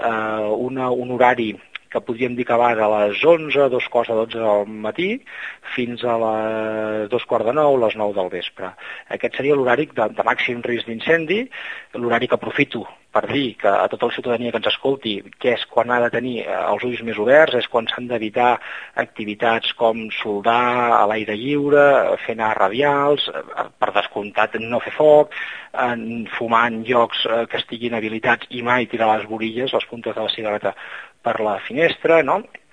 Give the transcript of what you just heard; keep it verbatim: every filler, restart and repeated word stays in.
eh, una, un horari que podríem dir que va de les onze, dos quarts de dotze del matí, fins a les dos quarts de nou, les nou del vespre. Aquest seria l'horari de, de màxim risc d'incendi, l'horari que aprofito per dir que a tota la ciutadania que ens escolti que és quan ha de tenir els ulls més oberts, és quan s'han d'evitar activitats com soldar a l'aire lliure, fer anar radials, per descomptat no fer foc, fumar en llocs que estiguin habilitats i mai tirar les borilles, les puntes de la cigarreta per la finestra, no?